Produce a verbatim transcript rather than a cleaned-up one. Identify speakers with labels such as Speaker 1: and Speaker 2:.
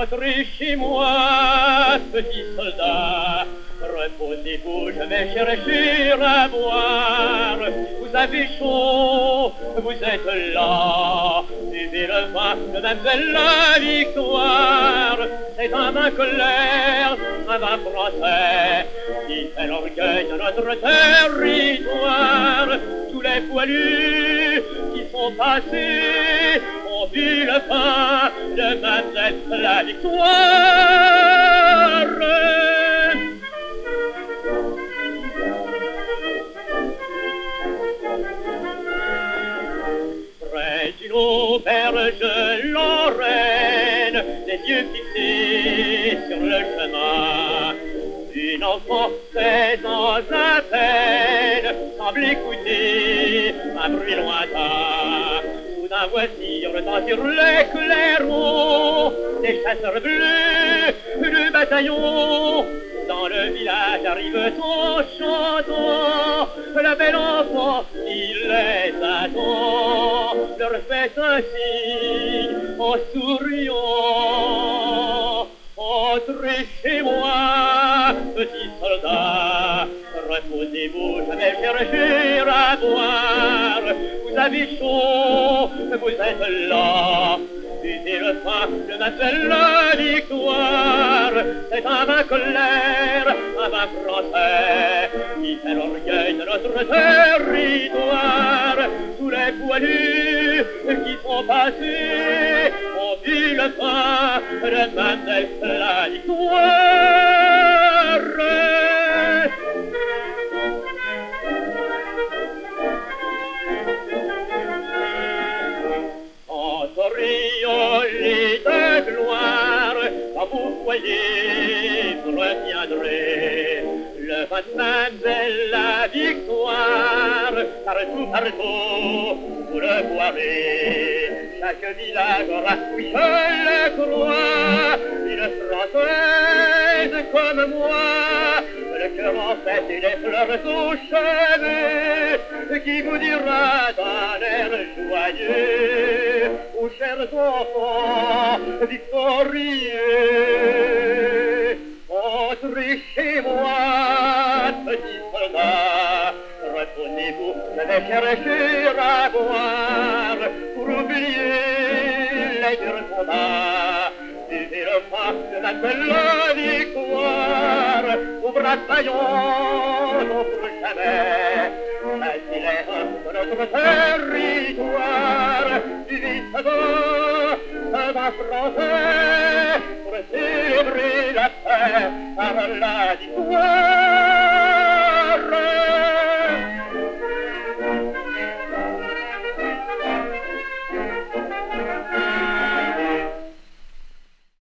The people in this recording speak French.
Speaker 1: Entrez chez moi, petit soldat. Reposez-vous, je vais chercher à boire. Vous avez chaud, vous êtes là. Buvez le vin de mademoiselle la victoire. C'est un vin colère, un vin français, qui fait l'orgueil de notre territoire. Tous les poilus qui sont passés ont bu le vin de mademoiselle la victoire. D'une auberge lorraine, les yeux fixés sur le chemin, une enfant, seize ans à peine, semble écouter un bruit lointain. Soudain voici, retentent sur les clairons des chasseurs bleus du bataillon. Dans le village arrive en chantant, le bel enfant, il les attend, leur fait un signe en souriant. Entrez chez moi, petit soldat, reposez-vous, je vais chercher à boire. Vous avez chaud, vous êtes là. Buvez le vin de mademoiselle la victoire. C'est un vin colère, un vin français, qui fait l'orgueil de notre territoire. Tous les poilus qui sont passés ont bu le vin de mademoiselle la victoire. Auréolé de gloire, quand vous voyez, vous reviendrez. Le vin de mademoiselle la victoire, partout, partout, vous le boirez. Chaque village aura, oui, je le crois, une Française comme moi, le cœur en fête et les fleurs aux cheveux, qui vous dira d'un air joyeux, ô chers enfants victorieux, entrez chez moi, petit soldat, reposez-vous, je vais chercher à boire, pour oublier les durs combats. Buvez le vin de mademoiselle la victoire, au bataillon non plus jamais. Ainsi les hommes de notre territoire, buvez ce vin, ce vin français, pour célébrer la paix par la victoire.